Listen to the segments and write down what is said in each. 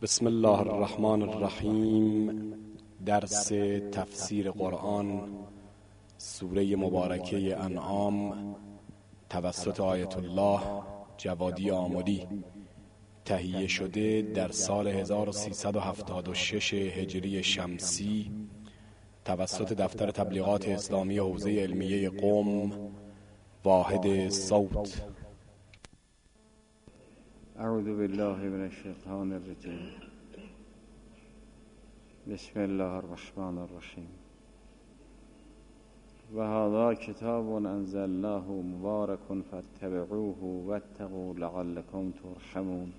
بسم الله الرحمن الرحیم. درس تفسیر قرآن سوره مبارکه انعام توسط آیت الله جوادی آمدی، تهیه شده در سال 1376 هجری شمسی توسط دفتر تبلیغات اسلامی حوزه علمیه قم، واحد صوت. اعوذ بالله من الشیطان الرجیم. بسم الله الرحمن الرحیم. و هذا کتاب انزلناه مبارک فاتبعوه واتقوا لعلکم ترحمون.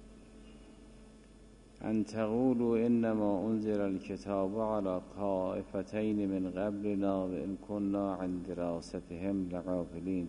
ان تقولوا انما انزل الكتاب على طائفتين من قبلنا وان كنا عن دراستهم لغافلين.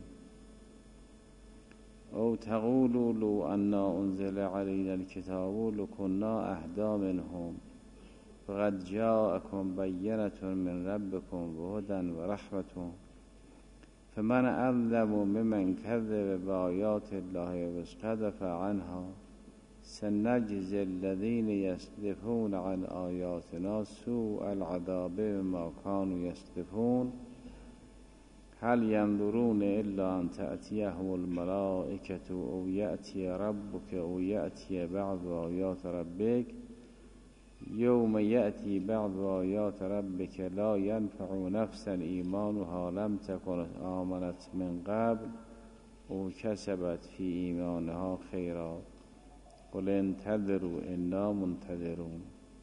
او تقولوا لو أنا أنزل علينا الكتاب لكنا أهدى منهم فقد جاءكم بينة من ربكم وهدى ورحمة فمن أظلم ممن كذب بآيات الله واستكبر عنها سنجزي الذين يصدفون عن آياتنا سوء العذاب بما كانوا يصدفون. هل ينظرون إلا أن تأتيهم الملائكة أو يأتي ربك أو يأتي بعض آيات ربك يوم يأتي بعض آيات ربك لا ينفع نفسا إيمانها لم تكن آمنت من قبل أو كسبت في إيمانها خيرا قل انتظروا إنا منتظرون.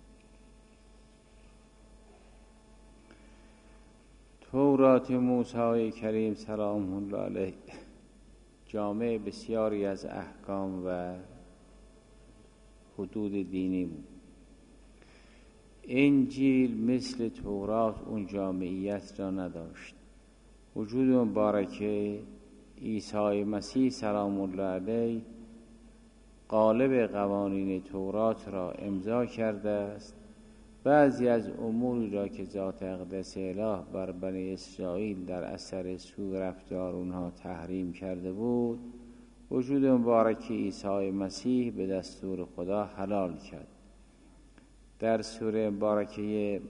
تورات موسی کریم سلام الله علیه جامع بسیاری از احکام و حدود دینی بود. انجیل مثل تورات اون جامعیت را نداشت. وجود مبارکه عیسی مسیح سلام الله علیه قالب قوانین تورات را امضا کرده است. بعضی از اموری را که ذات اقدس اله بر بنی اسرائیل در اثر سوء رفتار اونها تحریم کرده بود، وجود مبارک عیسی مسیح به دستور خدا حلال کرد. در سوره مبارکه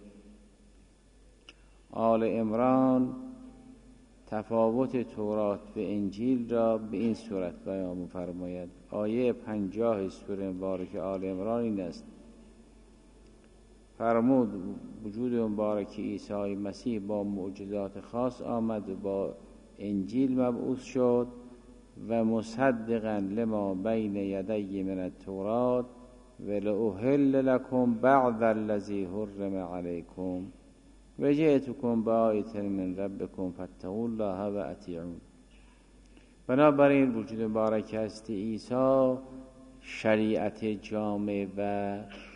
آل عمران تفاوت تورات به انجیل را به این صورت بیان می‌فرماید. آیه 50 سوره مبارکه آل عمران این است: فرمود وجود مبارک عیسی مسیح با معجزات خاص آمد و با انجیل مبعوث شد و مصدقا لما بین یدی من التورات و لأحل لکم بعض الذی حرم علیکم و جئتکم بآیة من ربکم فاتقوا الله و اطیعون. بنابراین وجود مبارک هستی عیسی شریعت جامع و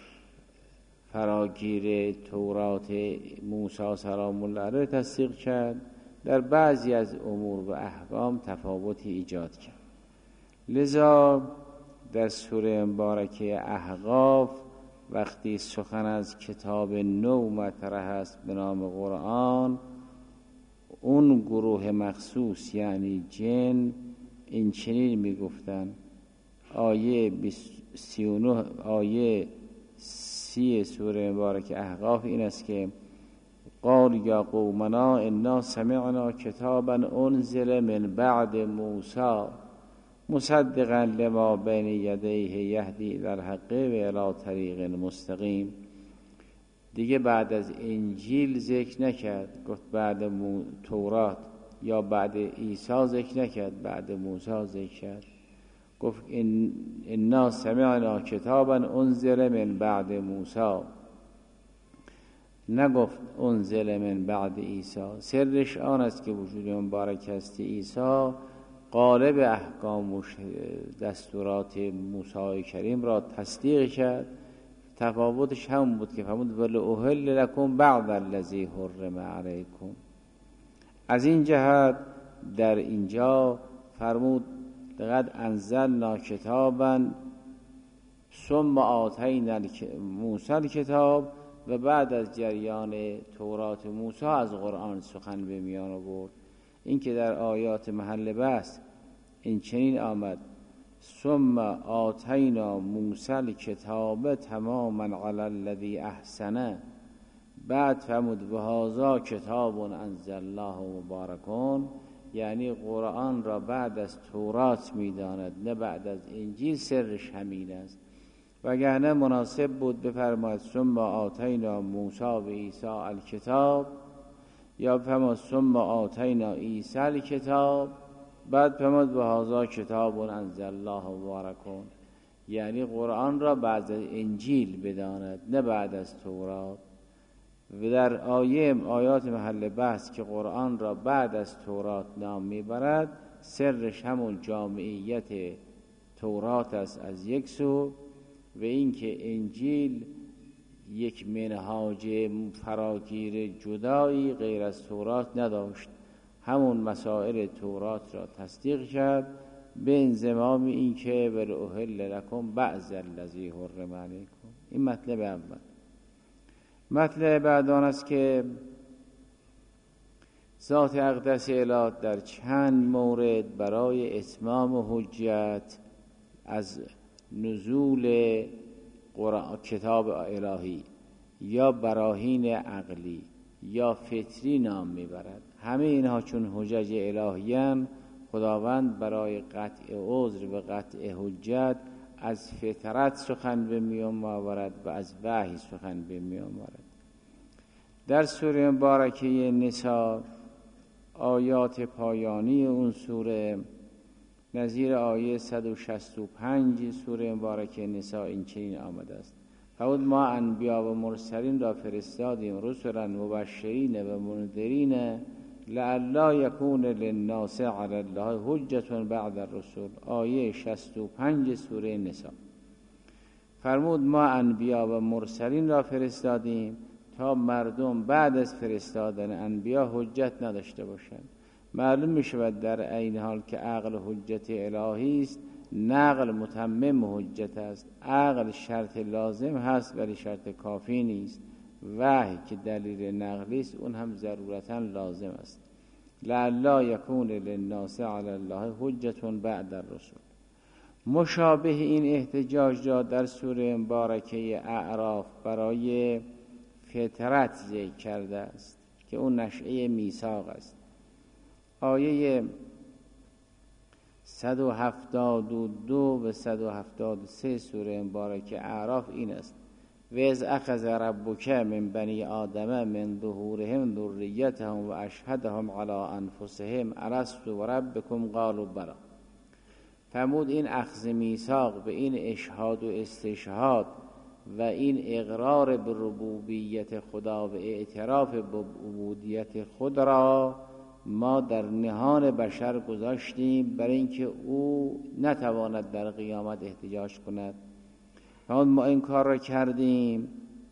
فراگیر تورات موسی سلام الله علیه تصدیق کرد. در بعضی از امور و احکام تفاوتی ایجاد کرد. لذا در سوره مبارکه احقاف وقتی سخن از کتاب نو مطرح است به نام قرآن، اون گروه مخصوص یعنی جن این چنین میگفتن. آیه 39 آیه 30 سوره مبارک احقاف این است که قال یا قومنا انا سمعنا کتابا انزل من بعد موسی مصدقا لما بین یدیه یهدی الی الحق و الی طریق مستقیم. دیگه بعد از انجیل ذکر نکرد، گفت بعد تورات یا بعد عیسی ذکر نکرد، بعد موسی ذکر کرد. گفت انا سمعنا کتابا انزل من بعد موسی، نگفت انزل من بعد عیسی. سرش آن است که وجود مبارک هستی عیسی قالب احکام و دستورات موسی کریم را تصدیق کرد. تفاوتش هم بود که فرمود ولأحل لکم بعض الذی حرم علیکم. از این جهت در اینجا فرمود لقد انزلنا کتابا ثم آتینا موسی الکتاب، و بعد از جریان تورات موسی از قرآن سخن به میان آورد. این که در آیات محل بحث این چنین آمد ثم آتینا موسی الکتاب تماما علی الذی احسن، بعد فرمود و هذا کتاب انزل الله مبارکون، یعنی قرآن را بعد از تورات میداند نه بعد از انجیل. سرش همین است. وگرنه مناسب بود بفرماید ثم آتینا موسی و عیسی الکتاب، یا بفرماید ثم آتینا عیسی الکتاب بعد فرمود و هذا کتاب انزل الله مبارکون، یعنی قرآن را بعد از انجیل بداند نه بعد از تورات. و در آیات محل بحث که قرآن را بعد از تورات نام میبرد، سرش همون جامعیت تورات است از یک سو، و اینکه انجیل یک منهاج فراگیر جدایی غیر از تورات نداشت، همون مسائل تورات را تصدیق کرد به انضمام اینکه ولأحل لکم بعض الذی حرم علیکم. این مطلب اول. مطلب بعد آن است که ذات اقدس الهی در چند مورد برای اتمام حجت از نزول کتاب الهی یا براهین عقلی یا فطری نام میبرد. همه اینها چون حجج الهیان، خداوند برای قطع عذر و قطع حجت از فطرت سخن به میان آورد و از وحی سخن به میان آورد. در سوره مبارکه نساء آیات پایانی اون سوره نظیر آیه 165 سوره مبارکه نساء این چنین آمده است: فرمود ما انبیا و مرسلین را فرستادیم رسلا مبشرین و منذرین لعلی یکون للناس علی الله حجة بعد الرسل. آیه 65 سوره نساء. فرمود ما انبیا و مرسلین را فرستادیم تا مردم بعد از فرستادن انبیا حجت نداشته باشند. معلوم می شود در عین حال که عقل حجت الهی است، نقل متمم حجت است. عقل شرط لازم هست ولی شرط کافی نیست. وحی که دلیل نقلی است اون هم ضرورتا لازم است. لعلی یکون للناس علی الله حجة بعد الرسل. مشابه این احتجاج را در سوره مبارکه اعراف برای فطرت ذکر کرده است که اون نشأه میثاق است. آیه 172 و 173 سوره مبارکه اعراف این است: و اذ اخذ ربک من بنی آدم من ظهورهم ذریتهم و اشهدهم علی انفسهم الست بربکم قالوا بلی. فرمود این اخذ میثاق به این اشهاد و استشهاد و این اقرار به ربوبیت خدا و اعتراف به عبودیت خود را ما در نهان بشر گذاشتیم برای اینکه او نتواند در قیامت احتجاج کند. ما این کار را کردیم.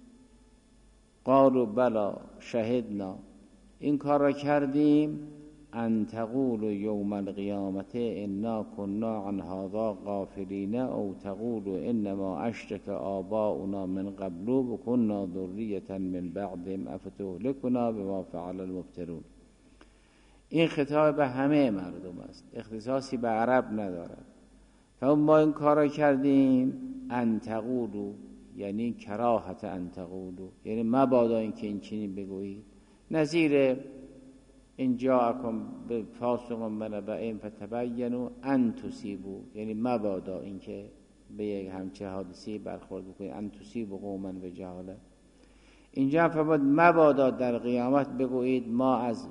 قالوا بلا شهدنا، این کار را کردیم ان تقولوا یوم القیامت انا كنا عن هذا غافلین او تقولوا انما اشرک آباؤنا من قبل و كنا ذریة من بعدهم افتهلكنا بما فعل المبطلون. این خطاب به همه مردم است، اختصاصی به عرب ندارد. ما این کار را کردیم ان تقولوا، یعنی کراهت ان تقولوا، یعنی مبادا اینکه این چنین بگویید. نظیر ان جاءکم بفاسق بنبأ فتبینوا ان تصیبوا، یعنی مبادا اینکه به یک همچه حادثی برخورد بکنید، ان تصیبوا قوما بجهاله. اینجا فرمود مبادا در قیامت بگویید ما از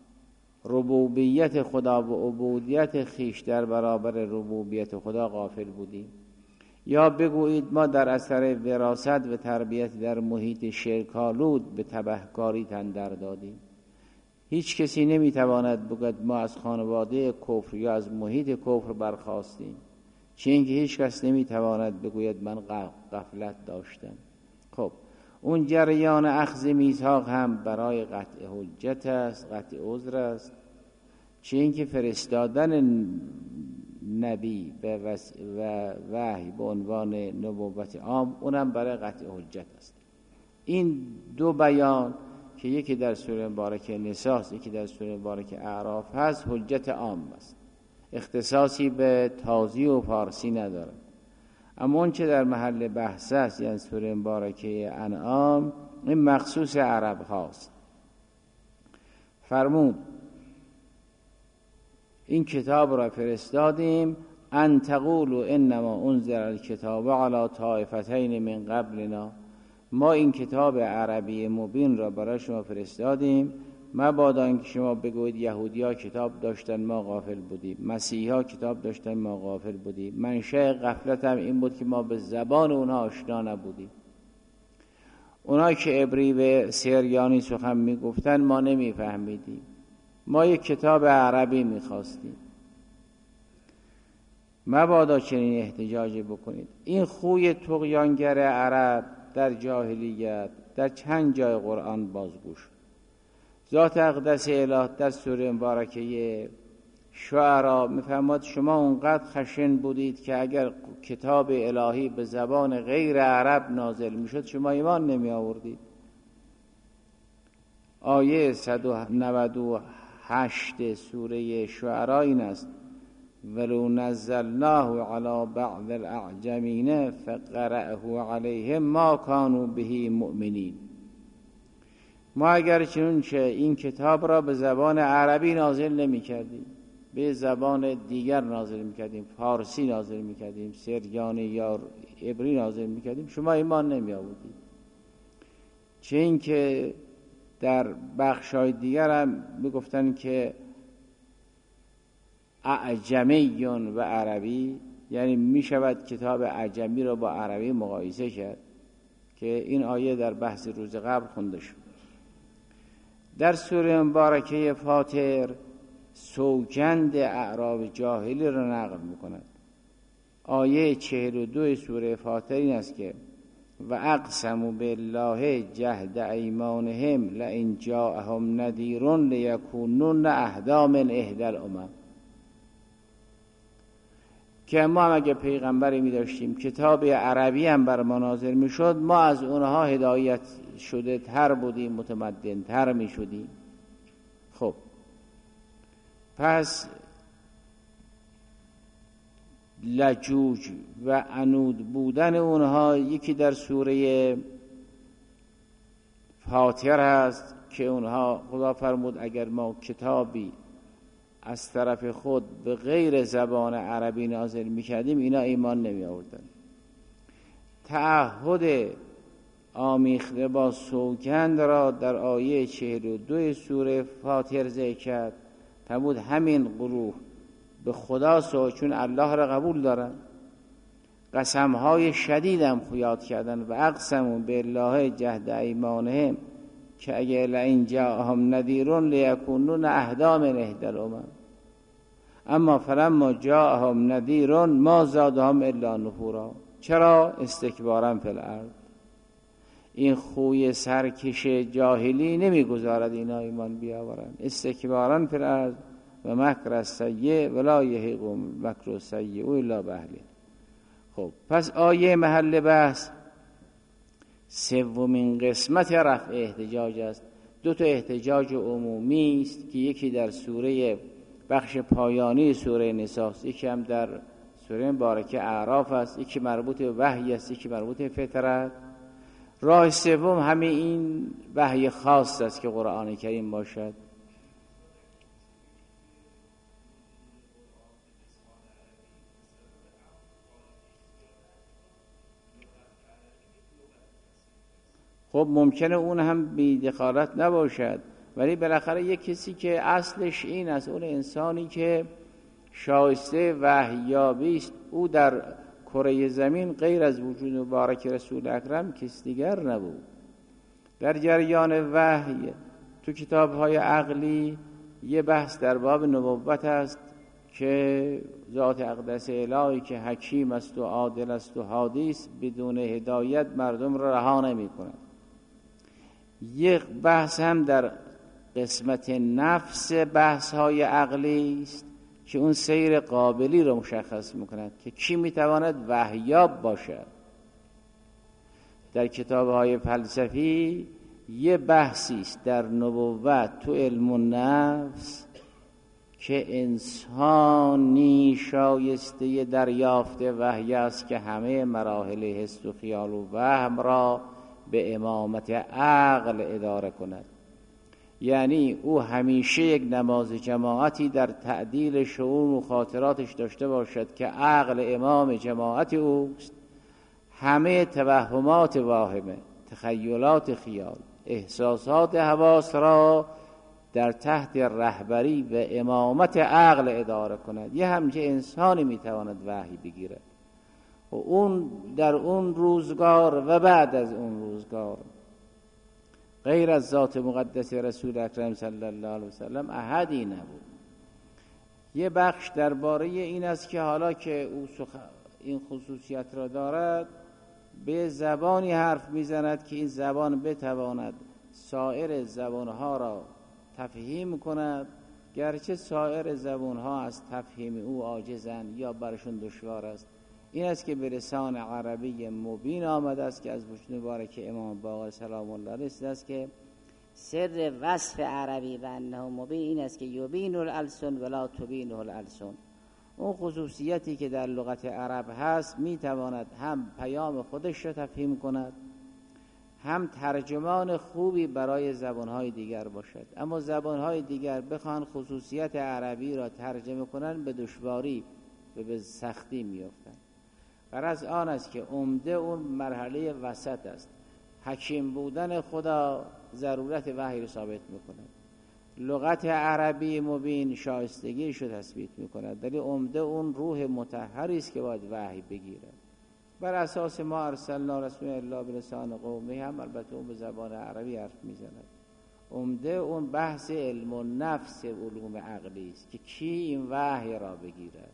ربوبیت خدا و عبودیت خیش در برابر ربوبیت خدا غافل بودیم، یا بگویید ما در اثر وراثت و تربیت در محیط شرک‌آلود به تبهکاری تن در دادیم. هیچ کسی نمیتواند بگوید ما از خانواده کفر یا از محیط کفر برخاستیم، چون اینکه هیچ کس نمیتواند بگوید من غفلت داشتم. خب اون جریان اخذ میثاق هم برای قطع حجت است، قطع عذر است، چون اینکه فرستادن نبی و وحی به عنوان نبوت عام اونم برای قطع حجت است. این دو بیان که یکی در سوره مبارکه نساء است، یکی در سوره مبارکه اعراف هست، حجت عام است. اختصاصی به تازی و فارسی ندارد. اما اون چه در محل بحث است، یعنی سوره مبارکه انعام، این مخصوص عرب هاست. فرمود این کتاب را فرستادیم ان تقولوا انما انزل الکتاب علی طائفتین من قبلنا، ما این کتاب عربی مبین را برای شما فرستادیم مبادا اینکه شما بگویید یهودی‌ها کتاب داشتن ما غافل بودیم، مسیحی‌ها کتاب داشتن ما غافل بودیم. منشأ غفلت هم این بود که ما به زبان اونها آشنا نبودیم. اونها که عبری به سریانی سخن میگفتن ما نمیفهمیدیم، ما یک کتاب عربی میخواستیم. مبادا چنین احتجاجی بکنید. این خوی طغیانگر عرب در جاهلیت در چند جای قرآن بازگو شد. ذات اقدس اله در سوره مبارکه شعرا میفرماد شما اونقدر خشن بودید که اگر کتاب الهی به زبان غیر عرب نازل میشد شما ایمان نمی آوردید. آیه 198 سوره شعرا این است ولو نزلناه علی بعض الاعجمین فقرأه علیهم ما كانوا به مؤمنین. ما اگر چنانچه این کتاب را به زبان عربی نازل نمی کردیم، به زبان دیگر نازل می کردیم، فارسی نازل می کردیم، سریانی یا عبری نازل می کردیم، شما ایمان نمی آوردید. چه این که در بخشای دیگر هم میگفتن که اعجمیون و عربی، یعنی می شود کتاب اعجمی را با عربی مقایسه کرد که این آیه در بحث روز قبل خونده شد. در سوره مبارکه فاطر سوگند اعراب جاهلی را نقل می‌کند. آیه 42 سوره فاطر این است که و اقسموا بالله جهد ایمانهم لئن جاءهم نذیر لیکونن اهدی من احدی الامم، که ما هم اگه پیغمبری می داشتیم کتاب عربی هم بر ما نازل می شد ما از اونها هدایت شده تر بودیم، متمدن تر می شدیم. خب پس لجوج و عنود بودن اونها یکی در سوره فاطر هست که اونها خدا فرمود اگر ما کتابی از طرف خود به غیر زبان عربی نازل میکردیم اینا ایمان نمی آوردن. تعهد آمیخته با سوگند را در آیه 42 سوره فاطر ذکر کرد. فرمود همین گروه به خدا چون الله را قبول دارن قسمهای شدید هم یاد کردن و اقسموا بالله جهد ایمانهم که اگه لئن جاءهم نذیر لیکونن اهدی من احدی الامم اما فلما جاءهم نذیر ما زادهم الا نفورا. چرا؟ استکبارا فی الارض. این خوی سرکش جاهلی نمیگذارد اینا ایمان بیاورن. استکبارا فی الارض و مکر السیء ولا یحیق مکر السیء الا باهله. خب پس آیه محل بحث سومین قسمت رفع احتجاج است. دو تا احتجاج عمومی است که یکی در سوره بخش پایانی سوره نساء است، یکی هم در سوره مبارکه اعراف است، یکی مربوط به وحی است، یکی مربوط به فطرت. راه سوم همین این وحی خاص است که قرآن کریم باشد. خب ممکنه اون هم بی دخالت نباشد، ولی بالاخره یک کسی که اصلش این است، اون انسانی که شایسته وحییابی است، او در کره زمین غیر از وجود مبارک رسول اکرم کس دیگر نبود. در جریان وحی تو کتاب‌های عقلی یه بحث در باب نبوت است که ذات اقدس الهی که حکیم است و عادل است و هادی است بدون هدایت مردم را رها نمی‌کند. یک بحث هم در قسمت نفس بحث‌های عقلی است که اون سیر قابلی رو مشخص می‌کند که کی می‌تواند وحییاب باشد. در کتاب‌های فلسفی یه بحثی است در نبوت تو علم النفس که انسانی شایسته دریافت وحی است که همه مراحل حس و خیال و وهم را به امامت عقل اداره کند. یعنی او همیشه یک نماز جماعتی در تعدیل شعور و خاطراتش داشته باشد که عقل امام جماعت اوست. همه توهمات واهمه، تخیلات خیال، احساسات حواس را در تحت رهبری و امامت عقل اداره کند. یه همچه انسانی میتواند وحی بگیرد و اون در اون روزگار و بعد از اون روزگار غیر از ذات مقدس رسول اکرم صلی الله علیه وسلم احدی نبود. یه بخش درباره این است که حالا که او این خصوصیت را دارد، به زبانی حرف میزند که این زبان بتواند سایر زبانها را تفهیم کند، گرچه سایر زبانها از تفهیم او عاجزند یا برشون دشوار است. این است که به لسان عربی مبین آمده است که از وجود مبارک امام باقر سلام الله علیه است که سر وصف عربی و انه مبین این است که یبین الالسن ولا تبینه الالسن. اون خصوصیتی که در لغت عرب هست میتواند هم پیام خودش را تفهیم کند، هم ترجمان خوبی برای زبانهای دیگر باشد. اما زبانهای دیگر بخوان خصوصیت عربی را ترجمه کنند به دشواری و به سختی میافتند. غرض آن است که عمده اون مرحله وسط است. حکیم بودن خدا ضرورت وحی را ثابت میکند، لغت عربی مبین شایستگیش رو تثبیت میکند، ولی عمده اون روح مطهری است که باید وحی بگیرد. بر اساس ما ارسلنا رسول الله بلسان قومی هم البته اون به زبان عربی حرف میزند. عمده اون بحث علم و نفس علوم عقلی است که کی این وحی را بگیرد.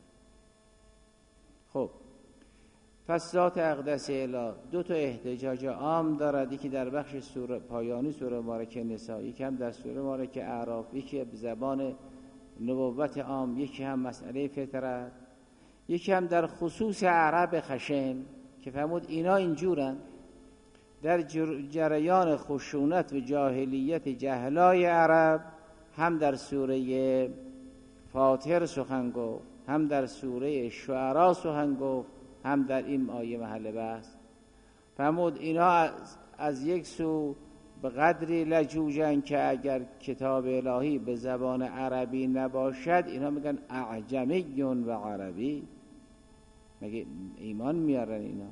خب پس ذات اقدس اله دو تا احتجاج عام دارد، یکی در بخش سوره پایانی سوره مبارکه نساء، یکی هم در سوره مبارکه اعراف، یکی به زبان نبوت عام، یکی هم مسئله فطرت، یکی هم در خصوص عرب خشن که فرمود اینا اینجورن. در جریان خشونت و جاهلیت جهلای عرب هم در سوره فاطر سخن گفت، هم در سوره شعراء سخن گفت، هم در این آیه محل بحث. فرمود اینا از یک سو به قدری لجوجن که اگر کتاب الهی به زبان عربی نباشد اینا میگن اعجمی و عربی، مگه ایمان میارن اینا؟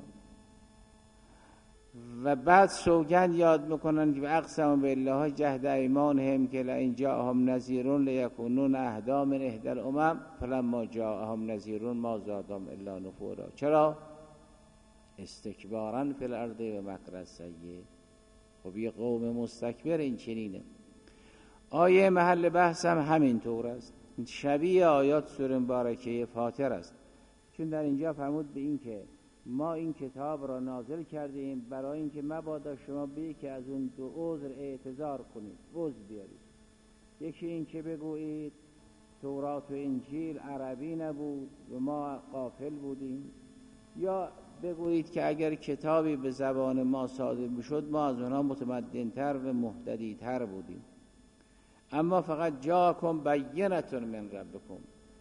و بعد سوگند یاد میکنن که اقسم بالله جهد ایمانهم که لئن جاءهم نذیر لیکونون اهدی من احدی الامم فلما جاءهم نذیر ما زادهم الا نفورا. چرا؟ استکبارا فی الارض و مکر السیء. خب یه قوم مستکبر این چنینه. آیه محل بحث هم همین طور است، شبیه آیات سوره مبارکه فاطر است، چون در اینجا فرمود به این که ما این کتاب را نازل کردیم برای اینکه مبادا شما به که از اون دو عذر اعتذار کنید، عذر بیارید. یکی این که بگویید تورات و انجیل عربی نبود و ما غافل بودیم، یا بگویید که اگر کتابی به زبان ما صادر میشد ما از اونها متمدن‌تر و مهتدی‌تر بودیم. اما فقط جاءکم بینة من ربکم،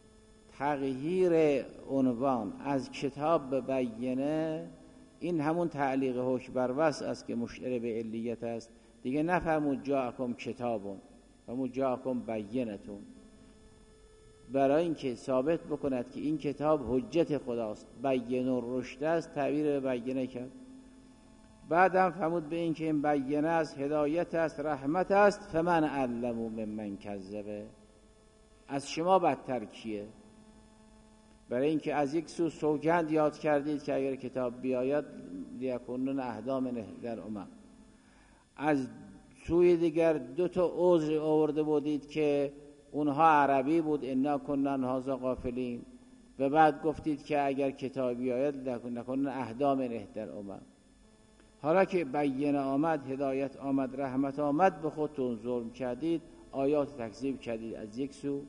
تغییر عنوان از کتاب به بینه، این همون تعلیق حکم بر وصف است که مشعر به علیت است. دیگه نفرمود جاءکم کتابون، فرمود جاءکم بینتون، برای اینکه ثابت بکند که این کتاب حجت خداست، بین و رشد است، تعبیر به بینه کرد. بعدم فرمود به این که این بینه است، هدایت است، رحمت است. فمن علم ممن کذبه، از شما بدتر کیه؟ برای اینکه از یک سو سوگند یاد کردید که اگر کتاب بیاید لیکونون اهدی من احدی الامم، از سوی دیگر دو تا عذر آورده بودید که اونها عربی بود، انا کننا عن هذا غافلین، و بعد گفتید که اگر کتاب بیاید لیکونون اهدی من احدی الامم. حالا که بینه آمد، هدایت آمد، رحمت آمد، به خودتون ظلم کردید، آیات تکذیب کردید از یک سو،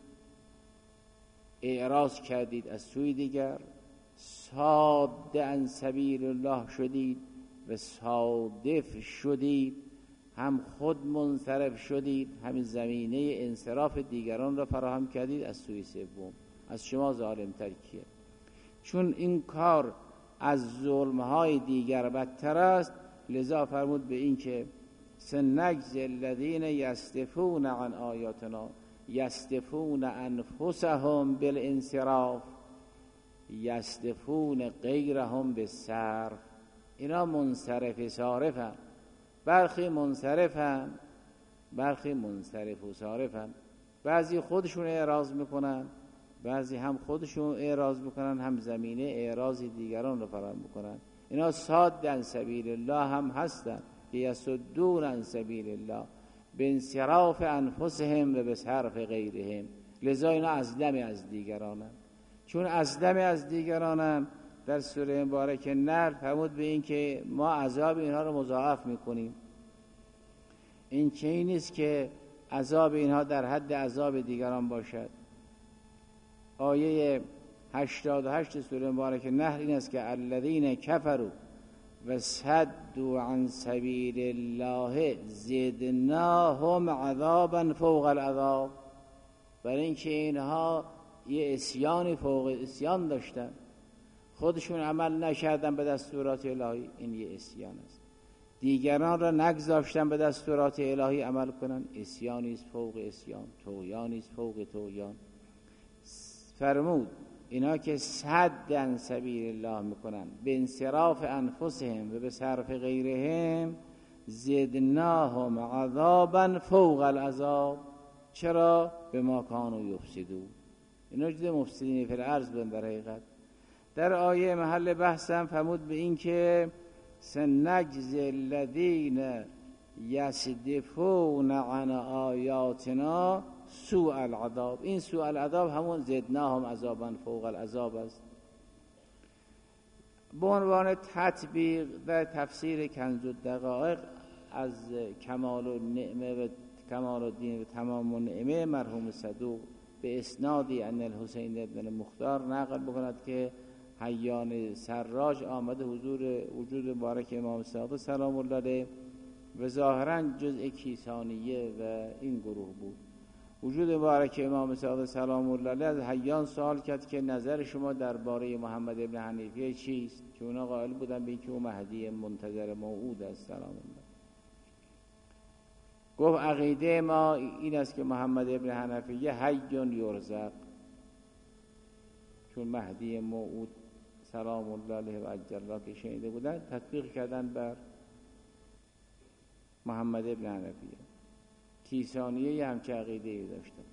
اعراض کردید از سوی دیگر، صاد عن سبیل الله شدید و صادف شدید هم خود منصرف شدید، همین زمینه انصراف دیگران را فراهم کردید. از سوی سوم از شما ظالم‌تر کیه؟ چون این کار از ظلم‌های دیگر بدتر است، لذا فرمود به این که سنجزی الذین یصدفون عن آیاتنا یصدفون انفسهم بالانصراف یصدفون غیرهم بالصرف. اینا منصرف صارفن، برخی منصرفن، برخی منصرف و صارفن. بعضی خودشون اعراض میکنن، بعضی هم خودشون اعراض میکنن، هم زمینه اعراض دیگران رو فراهم میکنن. اینا صاد عن سبیل الله هم هستن که یصدون عن سبیل الله بانصراف انفسهم و بصرف غیرهم. لذا اینا ازلم از دیگرانن. چون ازلم از دیگرانن، در سوره مبارک نحل فرمود به این که ما عذاب اینها رو مضاعف میکنیم. این چیزی نیست که عذاب اینها در حد عذاب دیگران باشد. آیه 88 سوره مبارک نحل این است که الذین کفروا و صدوا عن سبیل الله زدناهم عذابا فوق العذاب. برای اینکه اینها یه عصیان فوق عصیان داشتن، خودشون عمل نکردن به دستورات الهی، این یه عصیان است. دیگران را نگذاشتن به دستورات الهی عمل کنن، عصیانی است فوق عصیان، طغیانی است فوق طغیان. فرمود اینا که صد عن سبیل الله میکنن به انصراف انفسهم و به صرف غیرهم زدناهم عذابا فوق العذاب. چرا؟ به ما کانوا یفسدون. اینا جد مفسدین فی الارض بودن. در حقیقت در آیه محل بحثم فرمود به این که سنجزی الذین یصدفون عن آیاتنا سوء العذاب. این سوء العذاب همون زدناهم عذابا فوق العذاب است. به عنوان تطبیق در تفسیر کنز الدقایق از کمال النعمه و کمال الدین و تمام النعمه مرحوم صدوق به اسنادی ان الحسین بن مختار نقل بکند که حیان سراج آمده حضور وجود مبارک امام صادق سلام الله علیه و ظاهرا جزء کیسانیه و این گروه بود. وجود مبارک امام صادق سلام الله علیه از حیان سوال کرد که نظر شما درباره محمد ابن حنیفیه چیست؟ که اونا قائل بودن به اینکه او مهدی منتظر موعود است سلام الله. گفت عقیده ما این است که محمد ابن حنیفیه حی یرزق، چون مهدی موعود سلام الله علیه و عجل الله که شنیده بودن تطبیق کردن بر محمد ابن حنیفیه. کیسانیه همچه عقیده‌ای داشتن.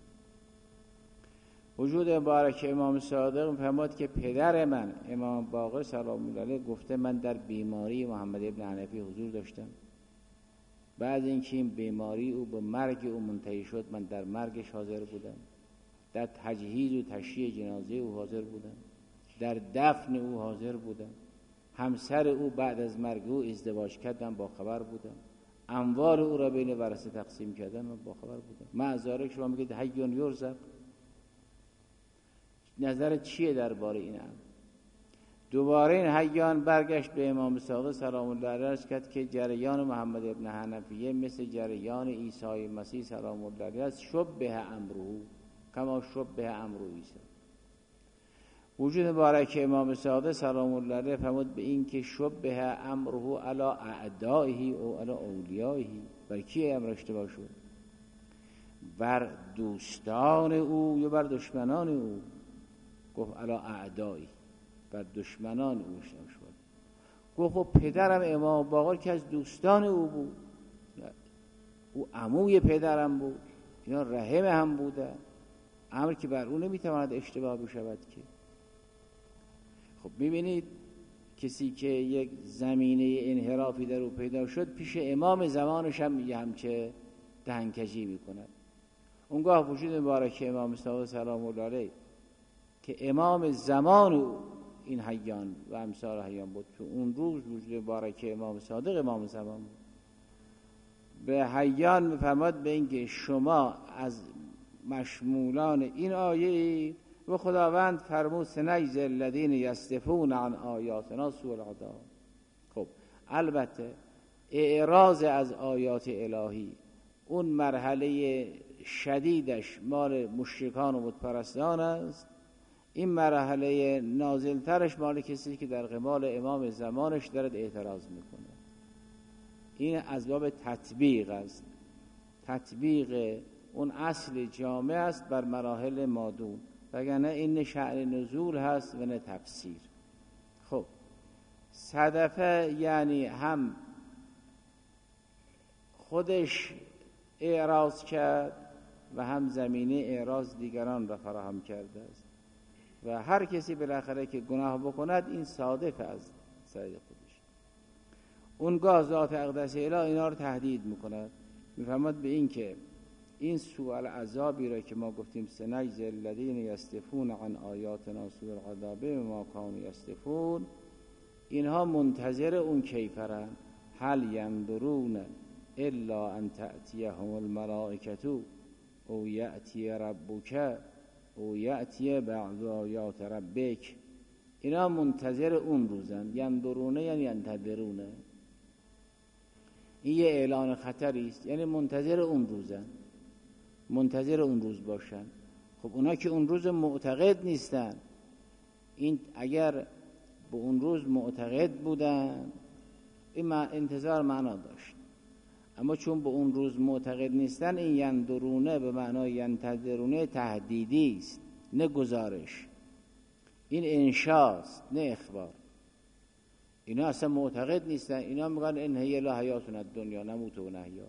وجود مبارک امام صادق فرمود که پدر من امام باقر سلام الله علیه گفته من در بیماری محمد ابن حنیفی حضور داشتم. بعد اینکه این بیماری او به مرگ او منتهی شد، من در مرگش حاضر بودم، در تجهیز و تشییع جنازه او حاضر بودم، در دفن او حاضر بودم. همسر او بعد از مرگ او ازدواج کرد، من با خبر بودم. اموال او را بین ورثه تقسیم کردن، من با خبر بودم. معذاره شما میگید حی یرزق، نظر چیه درباره این امر؟ دوباره این حیان برگشت به امام صادق سلام الله علیه عرض کرد که جریان محمد ابن حنفیه مثل جریان عیسی مسیح سلام الله علیه است، شبه امره کما شبه امر عیسی. وجود مبارک امام صادق سلام الله علیه فرمود به این که شبه امره علی اعدائه و علی اولیائه. بر کی امر اشتباه شد؟ بر دوستان او یا بر دشمنان او؟ گفت علی اعدائه، بر دشمنان او شد. گفت خب پدرم امام باقر که از دوستان او بود، او عموی پدرم بود، اینا رحم هم بوده، امر که بر او نمیتواند اشتباه بشود که. خب میبینید کسی که یک زمینه انحرافی در او پیدا شد، پیش امام زمانش هم میگه همچه دهنکجی میکند. اونگاه وجود مبارک امام صادق سلام الله علیه که امام زمان او این حیان و امثال حیان بود، که اون روز وجود مبارک امام صادق امام زمان بود، به حیان میفرماد به اینکه شما از مشمولان این آیه و خداوند فرمود سنجزی الذین یصدفون عن آیاتنا سوء العذاب. خب البته اعراض از آیات الهی اون مرحله شدیدش مال مشرکان و بتپرستان است، این مرحله نازلترش مال کسی که در قبال امام زمانش دارد اعتراض میکنه. این از باب تطبیق است، تطبیق اون اصل جامع است بر مراحل مادون، وگرنه این شأن نزول هست و نه تفسیر. خب صدفه یعنی هم خودش اعراض کرد و هم زمینه اعراض دیگران را فراهم کرده است و هر کسی بالاخره که گناه بکند این صادف از سعی خودش. اونگاه ذات اقدس اله اینا رو تهدید میکند، میفهمد به این که این سوء العذابی را که ما گفتیم سنجزی الذین یصدفون عن آیاتنا سوء العذاب بما کانوا یصدفون، اینها منتظر اون کیفرن. هل ینظرون الا ان تأتیهم الملائکة او یأتی ربک او یأتی بعض آیات ربک. اینا منتظر اون روزن. ینظرونه یعنی ینتظرونه، این یه اعلان خطری است، یعنی منتظر اون روزن، منتظر اون روز باشن. خب اونا که اون روز معتقد نیستن، این اگر به اون روز معتقد بودن این انتظار معنا داشت، اما چون به اون روز معتقد نیستن این ینظرونه به معنای ینتظرونه تهدیدی است نه گزارش، این انشاست نه اخبار. اینا اصلا معتقد نیستن، اینا میگن ان هی الا حیاتنا الدنیا نموت و نحیا.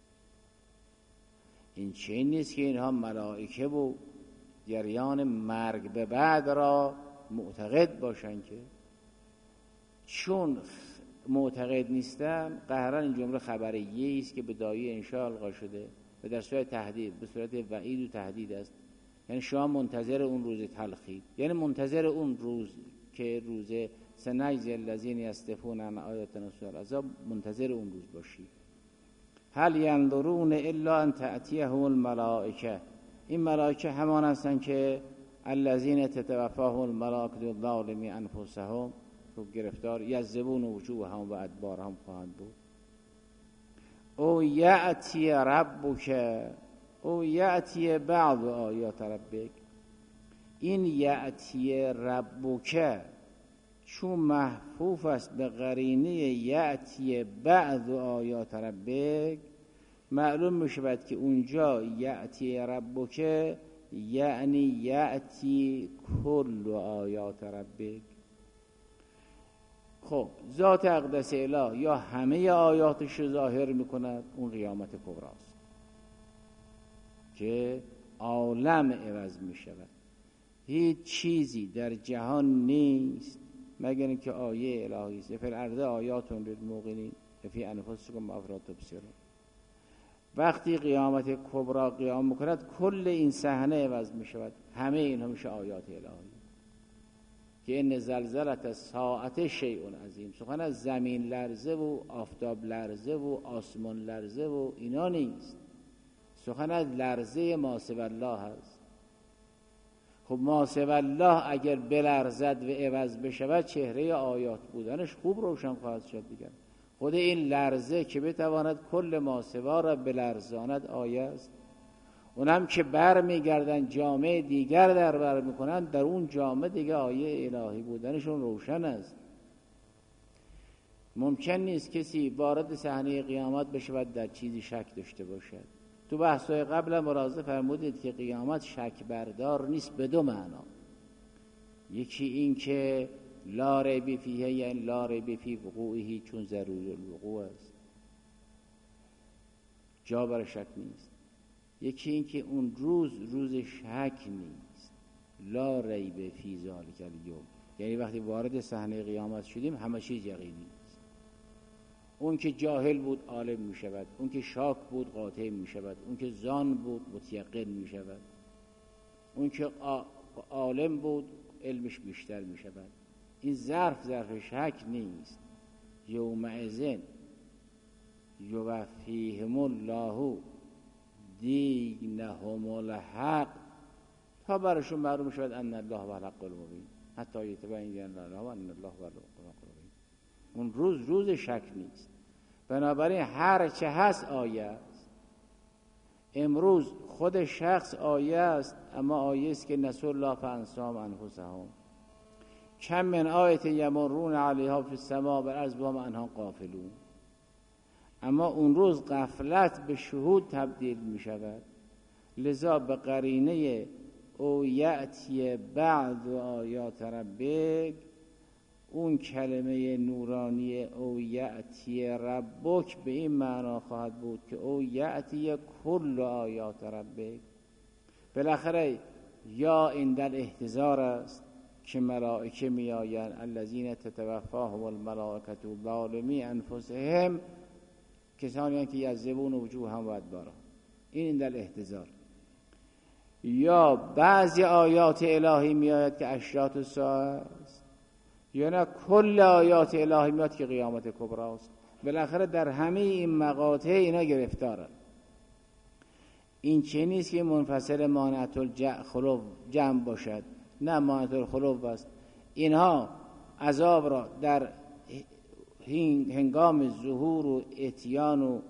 این چین نیست که اینها ملائکه و جریان مرگ به بعد را معتقد باشن، که چون معتقد نیستن قهرن این جمله خبریه است که به دایه انشاء القا شده و در صورت تهدید، به صورت وعید و تهدید است. یعنی شما منتظر اون روز تلخی، یعنی منتظر اون روز که روز سنجزی الذین یصدفون عن آیاتنا سوء العذاب، منتظر اون روز باشی. هل ینظرون الا ان تأتیهم الملائکه، این ملائکه همان هستن که الذین تتوفاهم الملائکه ظالمی انفسهم، خوب گرفتار یذبون وجوههم و ادبارهم خواهند بود. او یأتی ربک او یأتی بعض آیات ربک، این یأتی ربک چون محفوف است به قرینه یأتی بعض آیات ربک، معلوم میشود که اونجا یأتی ربک یعنی یأتی کل آیات ربک. خب ذات اقدس اله یا همه آیاتش ظاهر میکند، اون قیامت کبراست که عالم عوض میشود. هیچ چیزی در جهان نیست مگر اینکه آیه الهی است. فی الارض آیات للموقنین فی انفسکم افلا تبصرون. وقتی قیامت کبرا قیام میکند کل این صحنه عوض میشود، همه اینها میشه آیات الهی. که ان زلزلة الساعة شیء عظیم، سخن از زمین لرزه و آفتاب لرزه و آسمان لرزه و اینا نیست، سخن از لرزه ما سوی الله هست. خب ما سوی الله اگر بلرزد و عوض بشود چهره آیات بودنش خوب روشن خواهد شد دیگر. خود این لرزه که بتواند کل ما سوی را بلرزاند آیه است. اونم که بر میگردن جامعه دیگر در بر میکنن، در اون جامعه دیگه آیه الهی بودنشون روشن است. ممکن نیست کسی وارد صحنه قیامت بشود در چیزی شک داشته باشد. تو بحث‌های قبل ملاحظه فرمودید که قیامت شک بردار نیست به دو معنا. یکی این که لا ریب فیه یعنی لا ریب فی وقوعه، چون ضرور الوقوع است، جا برای شک نیست. یکی این که اون روز شک نیست، لا ریب فی ذلک الیوم، یعنی وقتی وارد صحنه قیامت شدیم همه چیز یقینی است. اون که جاهل بود عالم می شود، اون که شاک بود قاطع می شود، اون که ظن بود متیقن می شود، اون که عالم بود علمش بیشتر می شود. این ظرف شک نیست. یومئذ یوفیهم الله دینهم الحق، تا برشون معلوم شود ان الله هو الحق المبین، حتی یتبین الله و ان الله هو الحق المبین. اون روز شک نیست. بنابراین هر چه هست آیه است. امروز خود شخص آیه است، اما آیه است که نسوا الله فانساهم انفسهم. کم من آیه یمرون علیها فی السماء والارض وهم عنها غافلون. اما اون روز غفلت به شهود تبدیل می شود. لذا به قرینه او یأتی بعد آیات ربک، اون کلمه نورانی او یأتی ربک به این معنا خواهد بود که او یأتی کل آیات ربک. بالاخره یا این در احتضار است که ملائکه می آیند، الذین تتوفاهم الملائکة ظالمی انفسهم، کسانی که یعذبون وجوههم و ادبارهم، این در احتضار. یا بعضی آیات الهی می آید که اشراط الساعه است، یا نه کل آیات الهی می آید که قیامت کبری است. بالاخره در همه این مقاطع اینا گرفتارند. این چه نیست که منفصل مانعت الخلو جمع باشد، نه، مانعت الخلو است. اینها عذاب را در هنگام ظهور و اتیان و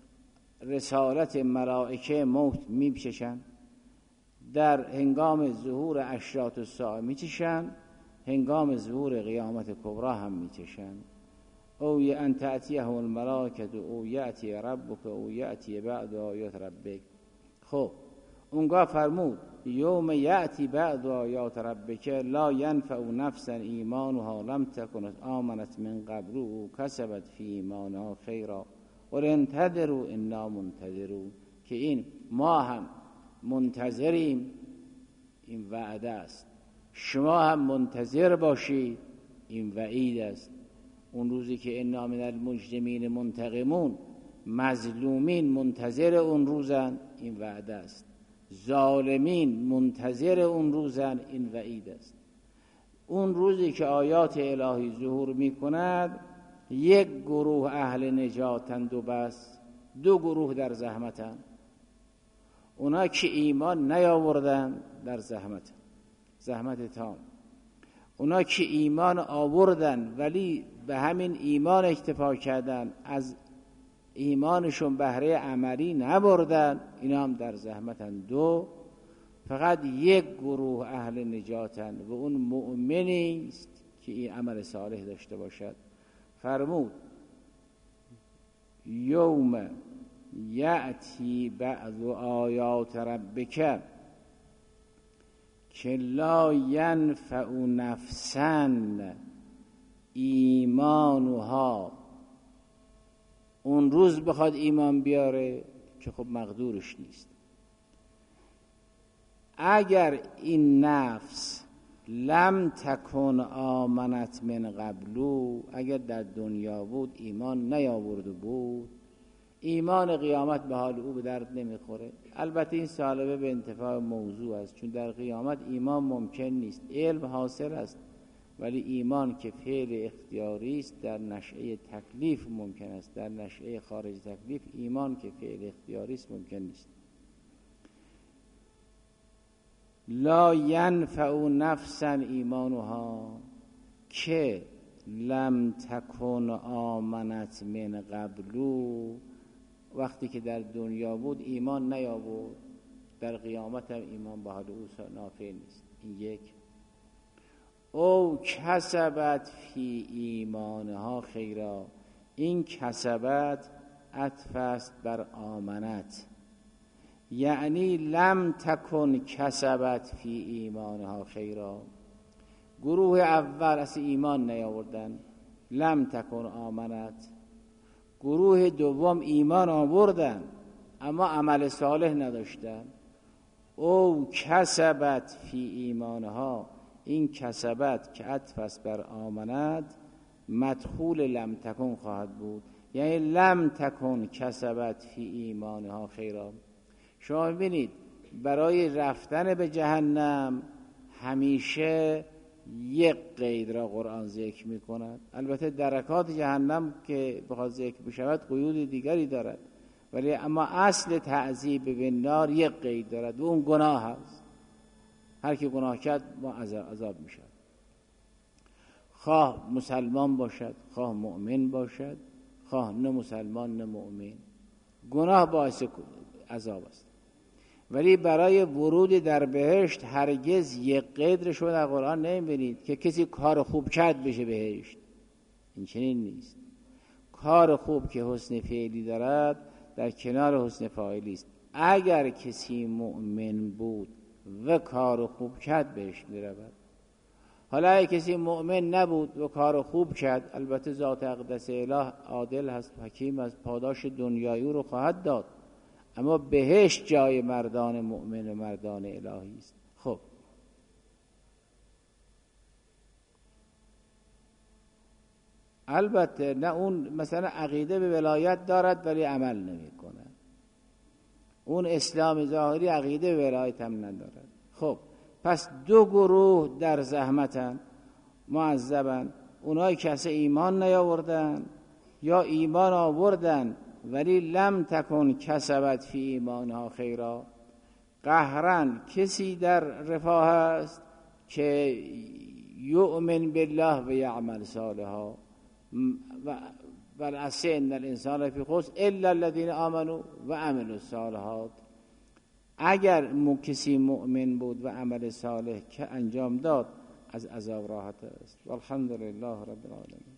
رسالت ملائکه موت میچشن، در هنگام ظهور اشراط الساعه میچشن، هنگام ظهور قیامت کبری هم میچشن. او ان تأتیهم الملائکه او یأتی ربک او یأتی بعد آیات ربک. خب اونگاه فرمود یوم یأتی بعد آیات ربک لا ینفع نفسا ایمانها لم تکن آمنت من قبل او کسبت فی ایمانها خیرا قل انتظروا انا منتظرون. که این ما هم منتظریم، این وعده است. شما هم منتظر باشید، این وعید است. اون روزی که انا من المجرمین منتقمون، مظلومین منتظر اون روزن، این وعده است. ظالمین منتظر اون روزن، این وعید است. اون روزی که آیات الهی ظهور می کند، یک گروه اهل نجاتند و بس، دو گروه در زحمتند. اونا که ایمان نیاوردن در زحمت تام. اونا که ایمان آوردن ولی به همین ایمان اکتفا کردن، از ایمانشون بهره عملی نبردن، اینا هم در زحمتن. دو، فقط یک گروه اهل نجاتن و اون مؤمنی است که این عمل صالح داشته باشد. فرمود یوم یأتی بعض آیات ربک که لا ینفع نفسا ایمانها. اون روز بخواد ایمان بیاره که خب مقدورش نیست. اگر این نفس لم تکن آمنت من قبلو، اگر در دنیا بود ایمان نیاورده بود، ایمان قیامت به حال او به درد نمیخوره. البته این سالبه به انتفاع موضوع است، چون در قیامت ایمان ممکن نیست. علم حاصل است ولی ایمان که فعل اختیاری است در نشأه تکلیف ممکن است، در نشأه خارج تکلیف ایمان که فعل اختیاری است ممکن نیست. لا ینفع نفسا ایمانها که لم تکن آمنت من قبلو، وقتی که در دنیا بود ایمان نیاورد، در قیامت هم ایمان به حال او نافع نیست. این یک. او کسبت فی ایمانها خیرا، این کسبت عطف است بر آمنت، یعنی لم تکن کسبت فی ایمانها خیرا. گروه اول اصلا ایمان نیاوردن، لم تکن آمنت. گروه دوم ایمان آوردن اما عمل صالح نداشتن. او کسبت فی ایمانها، این کسبت که عطف است بر آمنت مدخول لم تکن خواهد بود، یعنی لم تکن کسبت فی ایمانها خیرا. شما ببینید برای رفتن به جهنم همیشه یک قید را قرآن ذکر می کند. البته درکات جهنم که بخواد ذکر بشود قیود دیگری دارد، ولی اما اصل تعذیب به نار یک قید دارد و اون گناه است. هر کی گناه کرد ما عذاب می شود، خواه مسلمان باشد، خواه مؤمن باشد، خواه نه مسلمان نه مؤمن. گناه باعث عذاب است، ولی برای ورود در بهشت هرگز یک قیدش رو در قرآن نمی‌بینید که کسی کار خوب کرد بشه بهشت. این چنین نیست. کار خوب که حسن فعلی دارد در کنار حسن فاعلی است. اگر کسی مؤمن بود و کار خوب کرد بهشت می‌رود. حالا اگه کسی مؤمن نبود و کار خوب کرد، البته ذات اقدس اله عادل هست، حکیم است، پاداش دنیایی او رو خواهد داد، اما بهشت جای مردان مؤمن و مردان الهی است. خب البته نه اون مثلا عقیده به ولایت دارد ولی عمل نمی کند. اون اسلام ظاهری عقیده به ولایت هم ندارد. خب پس دو گروه در زحمتن، معذبن. اونایی که اصلا ایمان نیاوردن یا ایمان آوردن ولی لم تکن کسبت فی ایمانها خیرا. قهرن کسی در رفاه است که یؤمن بالله و یعمل صالحا و العصر ان الانسان فی خسر الا الذین آمنوا و عملوا الصالحات. اگر کسی مؤمن بود و عمل صالح که انجام داد از عذاب راحت است. والحمد لله رب العالمین.